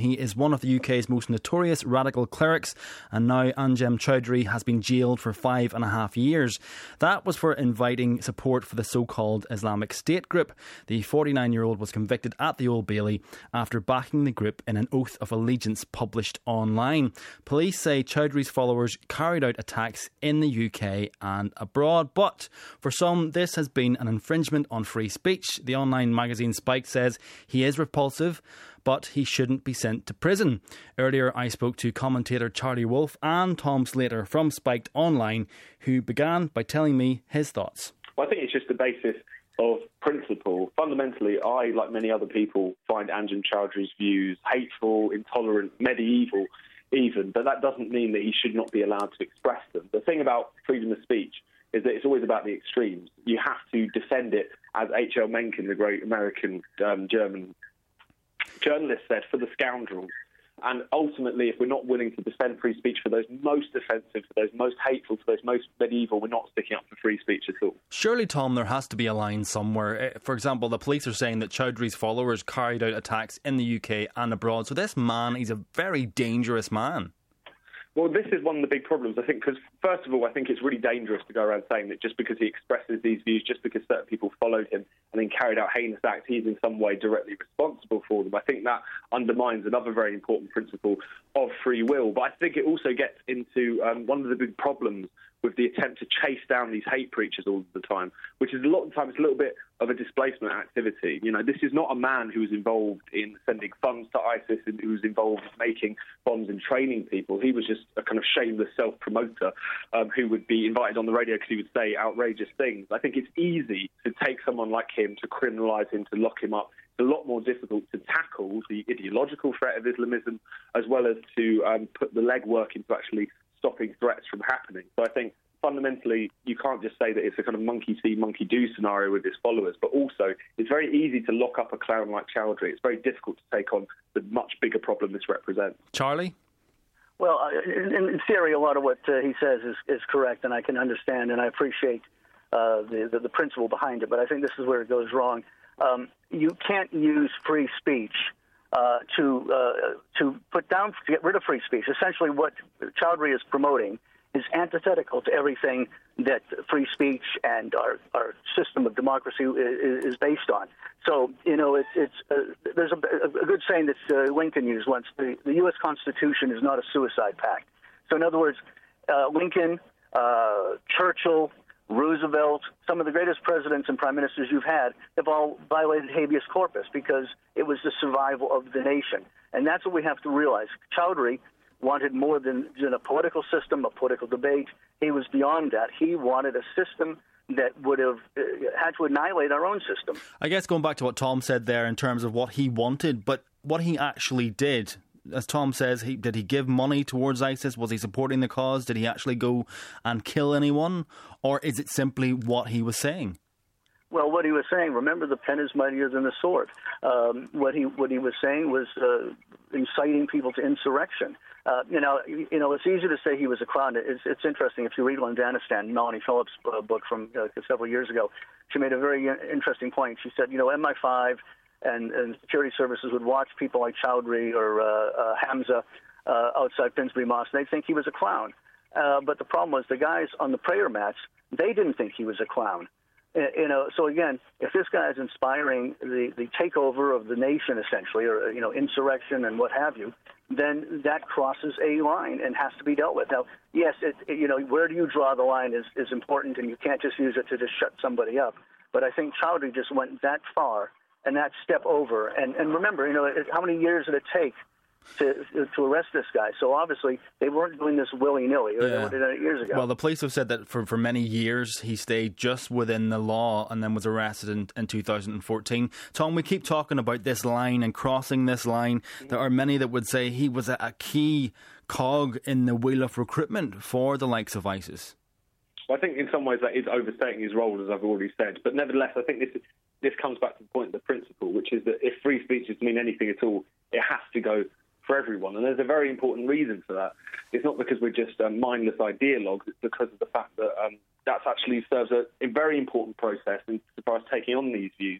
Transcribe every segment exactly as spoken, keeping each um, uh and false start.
He is one of the U K's most notorious radical clerics, and now Anjem Choudary has been jailed for five and a half years. That was for inviting support for the so-called Islamic State group. The forty-nine-year-old was convicted at the Old Bailey after backing the group in an oath of allegiance published online. Police say Chowdary's followers carried out attacks in the U K and abroad, but for some this has been an infringement on free speech. The online magazine Spike says he is repulsive, but he shouldn't be sent to prison. Earlier I spoke to commentator Charlie Wolfe and Tom Slater from Spiked Online, who began by telling me his thoughts. Well, I think it's just the basis of principle. Fundamentally, I, like many other people, find Anjem Chowdary's views hateful, intolerant, medieval even, but that doesn't mean that he should not be allowed to express them. The thing about freedom of speech is that it's always about the extremes. You have to defend it, as H L Mencken, the great American um, German journalist, said, for the scoundrels. And ultimately, if we're not willing to defend free speech for those most offensive, for those most hateful, for those most medieval, we're not sticking up for free speech at all. Surely, Tom, there has to be a line somewhere. For example, the police are saying that Chowdary's followers carried out attacks in the U K and abroad. So this man, he's a very dangerous man. Well, this is one of the big problems, I think, because, first of all, I think it's really dangerous to go around saying that just because he expresses these views, just because certain people followed him and then carried out heinous acts, he's in some way directly responsible for them. I think that undermines another very important principle of free will. But I think it also gets into um, one of the big problems with the attempt to chase down these hate preachers all the time, which is a lot of times a little bit of a displacement activity. You know, this is not a man who was involved in sending funds to ISIS and who was involved in making bombs and training people. He was just a kind of shameless self-promoter um, who would be invited on the radio because he would say outrageous things. I think it's easy to take someone like him, to criminalise him, to lock him up. It's a lot more difficult to tackle the ideological threat of Islamism, as well as to um, put the legwork into actually stopping threats from happening. So I think fundamentally you can't just say that it's a kind of monkey see, monkey do scenario with his followers, but also it's very easy to lock up a clown like Choudary. It's very difficult to take on the much bigger problem this represents. Charlie? Well, in, in theory, a lot of what uh, he says is, is correct, and I can understand and I appreciate uh, the, the, the principle behind it, but I think this is where it goes wrong. Um, you can't use free speech Uh, to uh, to put down, to get rid of free speech. Essentially, what Choudary is promoting is antithetical to everything that free speech and our, our system of democracy is, is based on. So, you know, it, it's uh, there's a, a good saying that uh, Lincoln used once: the, the U S Constitution is not a suicide pact. So, in other words, uh, Lincoln, uh, Churchill, Roosevelt, some of the greatest presidents and prime ministers you've had have all violated habeas corpus because it was the survival of the nation. And that's what we have to realize. Choudary wanted more than, than a political system, a political debate. He was beyond that. He wanted a system that would have uh, had to annihilate our own system. I guess going back to what Tom said there in terms of what he wanted, but what he actually did, as Tom says, he, did he give money towards ISIS? Was he supporting the cause? Did he actually go and kill anyone? Or is it simply what he was saying? Well, what he was saying, remember, the pen is mightier than the sword. Um, what he what he was saying was uh, inciting people to insurrection. Uh, you know, you know, it's easy to say he was a clown. It's, it's interesting. If you read Londanistan, Melanie Phillips' uh, book from uh, several years ago, she made a very interesting point. She said, you know, M I five and, and security services would watch people like Choudary or uh, uh, Hamza uh, outside Finsbury Mosque. They'd think he was a clown. Uh, but the problem was the guys on the prayer mats, they didn't think he was a clown. You know, so again, if this guy is inspiring the, the takeover of the nation, essentially, or, you know, insurrection and what have you, then that crosses a line and has to be dealt with. Now, yes, it, it, you know, where do you draw the line is, is important, and you can't just use it to just shut somebody up. But I think Choudary just went that far and that step over. And, and remember, you know, it, how many years did it take to to arrest this guy? So obviously they weren't doing this willy-nilly. Yeah. They did it years ago. Well, the police have said that for, for many years he stayed just within the law and then was arrested in, in two thousand fourteen. Tom, we keep talking about this line and crossing this line. There are many that would say he was a, a key cog in the wheel of recruitment for the likes of ISIS. Well, I think in some ways that is overstating his role, as I've already said. But nevertheless, I think this is, this comes back to the point of the principle, which is that if free speech is to mean anything at all, it has to go for everyone. And there's a very important reason for that. It's not because we're just um, mindless ideologues, it's because of the fact that um, that actually serves a, a very important process in as far as taking on these views.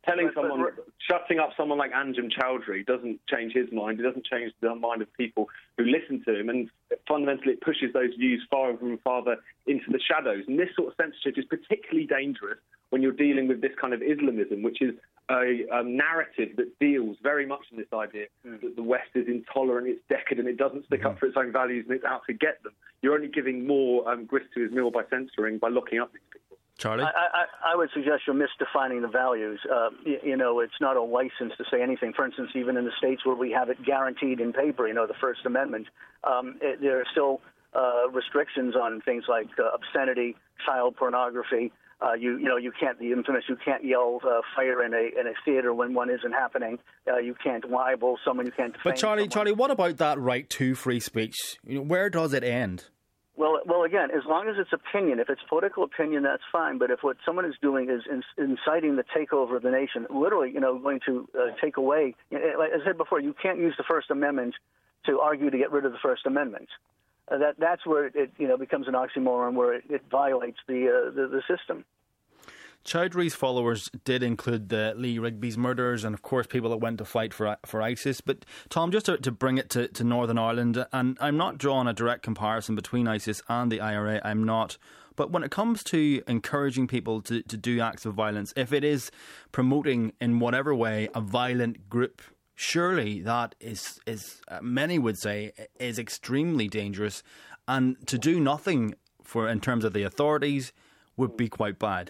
telling but, someone, but, shutting up someone like Anjem Choudary doesn't change his mind. It doesn't change the mind of people who listen to him. And fundamentally, it pushes those views farther and farther into the shadows. And this sort of censorship is particularly dangerous when you're dealing with this kind of Islamism, which is a, a narrative that deals very much in this idea mm. that the West is intolerant, it's decadent, it doesn't stick mm. up for its own values, and it's out to get them. You're only giving more um, grist to his mill by censoring, by locking up these people. Charlie? I, I, I would suggest you're misdefining the values. Uh, you, you know, it's not a license to say anything. For instance, even in the states where we have it guaranteed in paper, you know, the First Amendment, um, it, there are still uh, restrictions on things like uh, obscenity, child pornography. Uh, you, you know, you can't. The infamous, you can't yell uh, fire in a in a theater when one isn't happening. Uh, you can't libel someone. You can't. But Charlie, someone. Charlie, what about that right to free speech? You know, where does it end? Well, well, again, as long as it's opinion, if it's political opinion, that's fine. But if what someone is doing is inciting the takeover of the nation, literally, you know, going to uh, take away, like I said before, you can't use the First Amendment to argue to get rid of the First Amendment. Uh, that that's where it, you know, becomes an oxymoron, where it, it violates the, uh, the the system. Choudhury's followers did include the Lee Rigby's murderers and, of course, people that went to fight for for ISIS. But, Tom, just to, to bring it to, to Northern Ireland, and I'm not drawing a direct comparison between ISIS and the I R A, I'm not. But when it comes to encouraging people to, to do acts of violence, if it is promoting in whatever way a violent group, surely that is, is uh, many would say, is extremely dangerous. And to do nothing for in terms of the authorities would be quite bad.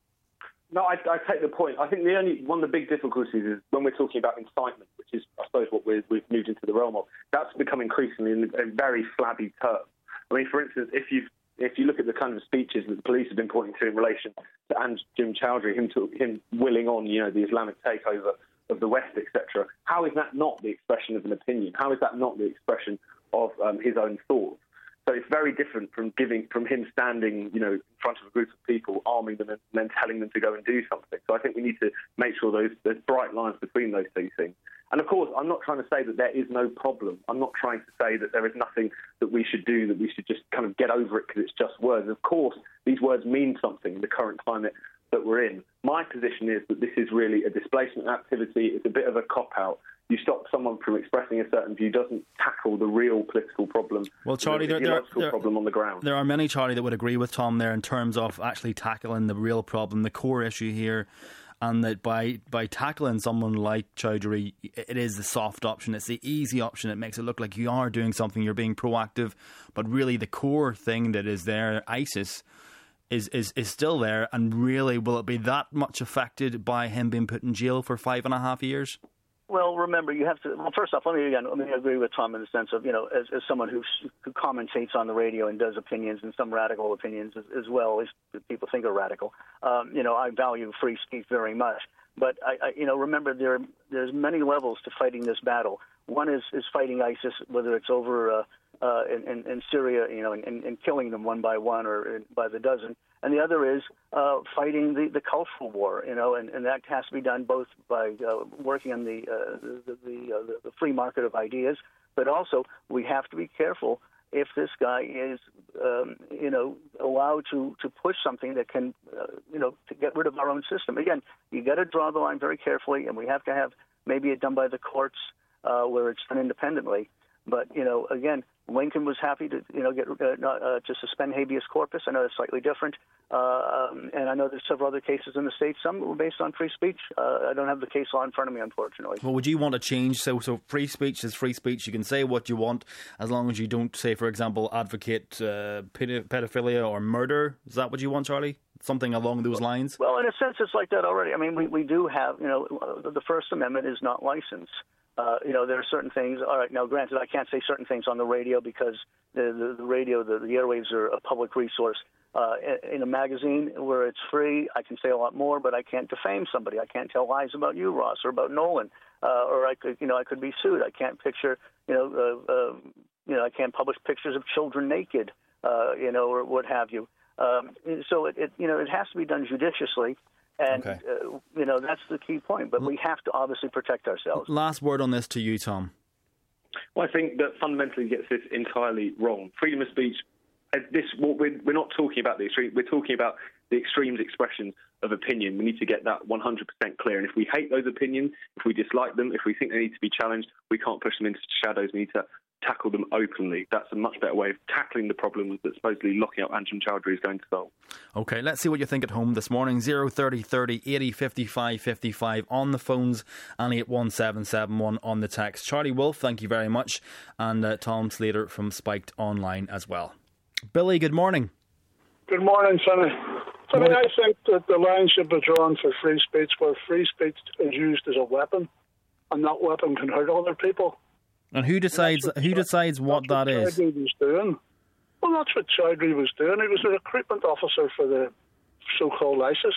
No, I, I take the point. I think the only one of the big difficulties is when we're talking about incitement, which is, I suppose, what we're, we've moved into the realm of. That's become increasingly in a very flabby term. I mean, for instance, if you if you look at the kind of speeches that the police have been pointing to in relation to Anjem Choudary, him to, him willing on, you know, the Islamic takeover of the West, et cetera. How is that not the expression of an opinion? How is that not the expression of um, his own thoughts? So it's very different from giving, from him standing, you know, in front of a group of people, arming them, and then telling them to go and do something. So I think we need to make sure those there's bright lines between those two things. And of course, I'm not trying to say that there is no problem. I'm not trying to say that there is nothing that we should do, that we should just kind of get over it because it's just words. Of course, these words mean something in the current climate that we're in. My position is that this is really a displacement activity. It's a bit of a cop-out. You stop someone from expressing a certain view doesn't tackle the real political problem. Well, Charlie, the there, there, problem on the ground. There are many, Charlie, that would agree with Tom there in terms of actually tackling the real problem, the core issue here, and that by, by tackling someone like Choudhury, it is the soft option, it's the easy option. It makes it look like you are doing something, you're being proactive, but really the core thing that is there, ISIS, is, is, is still there, and really will it be that much affected by him being put in jail for five and a half years? Well, remember, you have to. Well, first off, let me again. Let me agree with Tom in the sense of, you know, as, as someone who who commentates on the radio and does opinions, and some radical opinions as, as well, at least people think are radical. Um, you know, I value free speech very much. But I, I you know, remember there there's many levels to fighting this battle. One is, is fighting ISIS, whether it's over uh, uh, in, in, in Syria, you know, and, and killing them one by one or by the dozen. And the other is uh, fighting the, the cultural war, you know, and, and that has to be done both by uh, working on the uh, the the, uh, the free market of ideas, but also we have to be careful if this guy is, um, you know, allowed to, to push something that can, uh, you know, to get rid of our own system. Again, you got to draw the line very carefully, and we have to have maybe it done by the courts uh, where it's done independently. But, you know, again, Lincoln was happy to, you know, get uh, uh, to suspend habeas corpus. I know it's slightly different, uh, um, and I know there's several other cases in the states. Some were based on free speech. Uh, I don't have the case law in front of me, unfortunately. Well, would you want to change? So, so free speech is free speech. You can say what you want as long as you don't, say, for example, advocate uh, pedophilia or murder. Is that what you want, Charlie? Something along those lines? Well, in a sense, it's like that already. I mean, we, we do have, you know, the First Amendment is not licensed. Uh, you know, there are certain things. All right, now, granted, I can't say certain things on the radio because the, the, the radio, the, the airwaves are a public resource. Uh, in, in a magazine where it's free, I can say a lot more, but I can't defame somebody. I can't tell lies about you, Ross, or about Nolan, uh, or I could, you know, I could be sued. I can't picture, you know, uh, uh, you know, I can't publish pictures of children naked, uh, you know, or what have you. Um, so it, it, you know, it has to be done judiciously. And, okay. uh, you know, that's the key point. But we have to obviously protect ourselves. Last word on this to you, Tom. Well, I think that fundamentally gets this entirely wrong. Freedom of speech, this what we're, we're not talking about the extreme. We're talking about the extremes expressions of opinion. We need to get that one hundred percent clear. And if we hate those opinions, if we dislike them, if we think they need to be challenged, we can't push them into shadows. We need to tackle them openly. That's a much better way of tackling the problems that supposedly locking up Anjem Choudary is going to solve. OK, let's see what you think at home this morning. zero thirty thirty eighty fifty-five fifty-five on the phones and eight one seven seven one on the text. Charlie Wolf, thank you very much. And uh, Tom Slater from Spiked Online as well. Billy, good morning. Good morning, Sonny. Sonny, I think that the line should be drawn for free speech where free speech is used as a weapon and that weapon can hurt other people. And who decides what, who decides what that is? Choudary was doing. Well, that's what Choudary was doing. He was a recruitment officer for the so-called ISIS.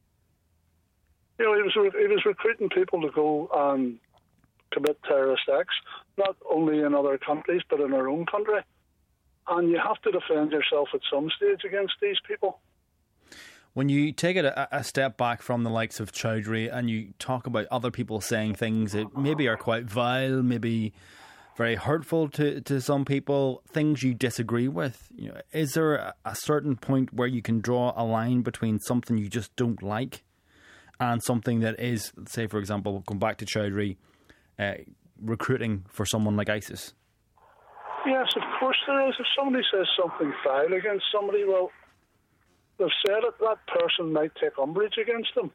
You know, he was he was recruiting people to go and commit terrorist acts, not only in other countries but in our own country. And you have to defend yourself at some stage against these people. When you take it a, a step back from the likes of Choudary and you talk about other people saying things that maybe are quite vile, maybe very hurtful to, to some people, things you disagree with, you know, is there a, a certain point where you can draw a line between something you just don't like and something that is, say, for example, going back to Choudary, uh, recruiting for someone like ISIS? Yes, of course there is. If somebody says something foul against somebody, well, they've said it, that person might take umbrage against them.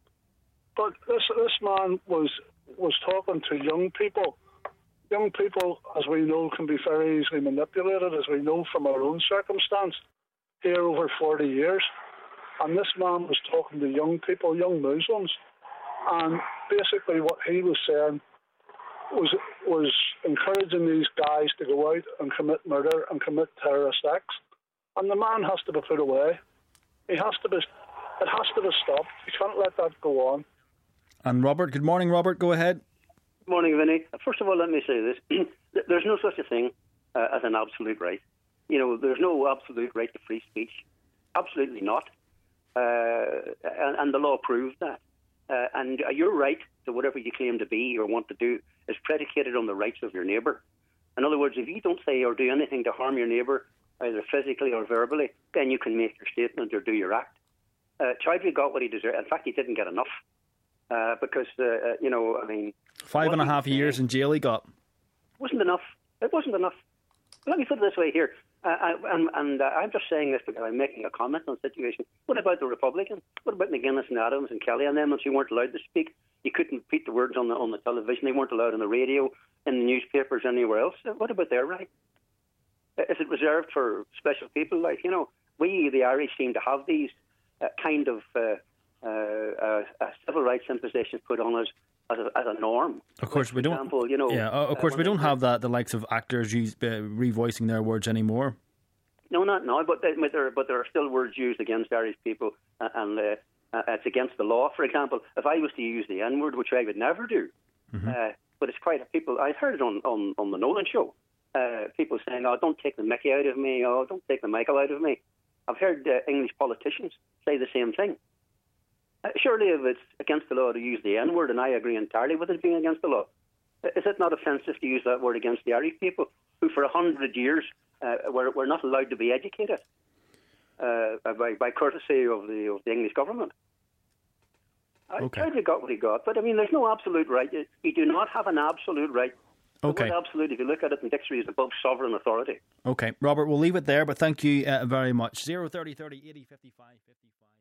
But this this man was was talking to young people. Young people, as we know, can be very easily manipulated, as we know from our own circumstance here over forty years. And this man was talking to young people, young Muslims. And basically what he was saying was was encouraging these guys to go out and commit murder and commit terrorist acts. And the man has to be put away. He has to be, it has to be stopped. You can't let that go on. And Robert, good morning, Robert, go ahead. Good morning, Vinny. First of all, let me say this. There's no such a thing uh, as an absolute right. You know, there's no absolute right to free speech. Absolutely not. Uh, and, and the law proves that. Uh, and your right to whatever you claim to be or want to do is predicated on the rights of your neighbour. In other words, if you don't say or do anything to harm your neighbour, either physically or verbally, then you can make your statement or do your act. Uh, Choudary got what he deserved. In fact, he didn't get enough. Uh, because, uh, you know, I mean... Five and a half years in jail he got. Wasn't enough. It wasn't enough. Let me put it this way here. Uh, I, and and uh, I'm just saying this because I'm making a comment on the situation. What about the Republicans? What about McGuinness and Adams and Kelly and them? Who weren't allowed to speak. You couldn't repeat the words on the on the television. They weren't allowed on the radio, in the newspapers, anywhere else. What about their right? Is it reserved for special people? Like, you know, we, the Irish, seem to have these uh, kind of uh, uh, uh, uh, civil rights impositions put on us as a, as a norm. Of course, like, we don't. Example, you know, yeah, of course, uh, we don't have that. The likes of actors use, uh, revoicing their words anymore. No, not now. But, they, but there, but there are still words used against Irish people, uh, and uh, uh, it's against the law. For example, if I was to use the N word, which I would never do, mm-hmm. uh, but it's quite a people. I've heard it on on, on the Nolan show. Uh, people saying, "Oh, don't take the Mickey out of me. Oh, don't take the Michael out of me." I've heard uh, English politicians say the same thing. Uh, surely, if it's against the law to use the N word, and I agree entirely with it being against the law, is it not offensive to use that word against the Irish people, who for a hundred years uh, were were not allowed to be educated uh, by by courtesy of the of the English government? Okay. I tried to got what he got, but I mean, there's no absolute right. You do not have an absolute right. Okay. The word absolute, if you look at it in dictionary, is above sovereign authority. Okay, Robert, we'll leave it there, but thank you uh, very much. zero thirty thirty eighty fifty-five fifty-five